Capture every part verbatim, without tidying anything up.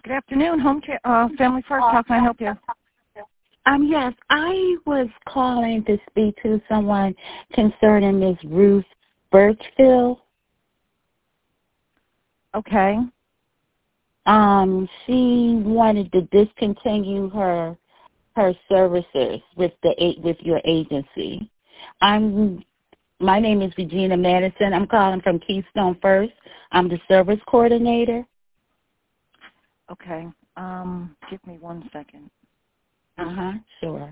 Good afternoon, Home Care, uh, Family First. How can I help you? Um, yes, I was calling to speak to someone concerning Miss Ruth Birchfield. Okay. Um, she wanted to discontinue her her services with the with your agency. I'm my name is Regina Madison. I'm calling from Keystone First. I'm the service coordinator. Okay. Um, give me one second. Uh huh. Sure.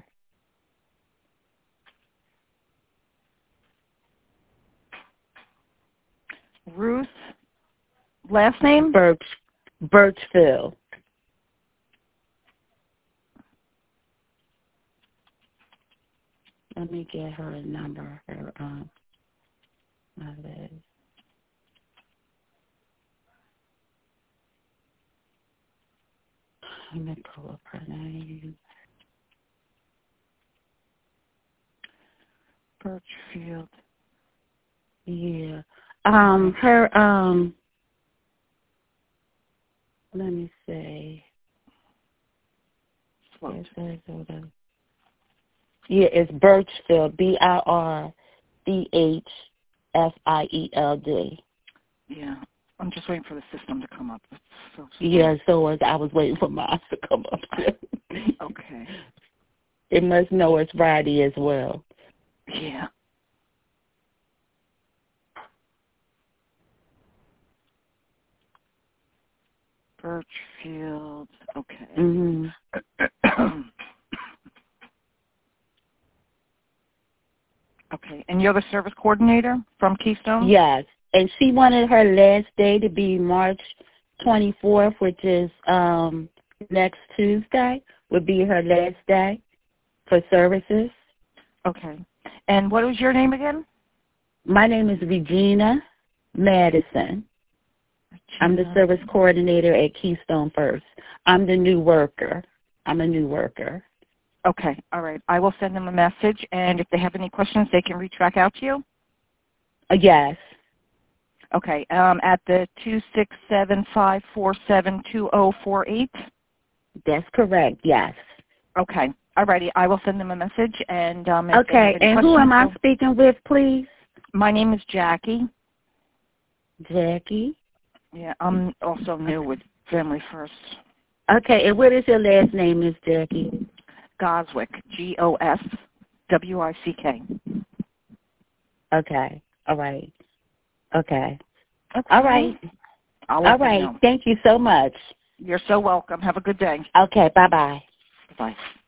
Ruth, last name? Birch Birchfield. Let me get her number. Her um, my list. Let me pull up her name. Birchfield. Yeah. Um, her um. Let me see. Sloan. Yeah, it's Birchfield. B I R C H F I E L D. Yeah. I'm just waiting for the system to come up. It's so slow. Yeah, so was I was waiting for mine to come up. Okay. It must know it's Friday as well. Yeah. Birchfield. Okay. Mhm. Okay. And you're the service coordinator from Keystone? Yes, and she wanted her last day to be March twenty-fourth, which is um next Tuesday. Would be her last day for services. Okay. And what was your name again? My name is Regina Madison. I'm the service coordinator at Keystone First. I'm the new worker. I'm a new worker. Okay. All right. I will send them a message, and if they have any questions, they can reach back out to you? Uh, yes. Okay. Um, at the two six seven, five four seven, two zero four eight? That's correct, yes. Okay. All righty. I will send them a message, and um, if okay, they have any and questions, who am I so speaking with, please? My name is Jackie. Jackie. Yeah, I'm also new with Family First. Okay, and what is your last name, Miss Jackie? Goswick, G O S W I C K. Okay, all right. Okay. Okay. All right. I'll All let them right. know. Thank you so much. You're so welcome. Have a good day. Okay, bye-bye. Bye.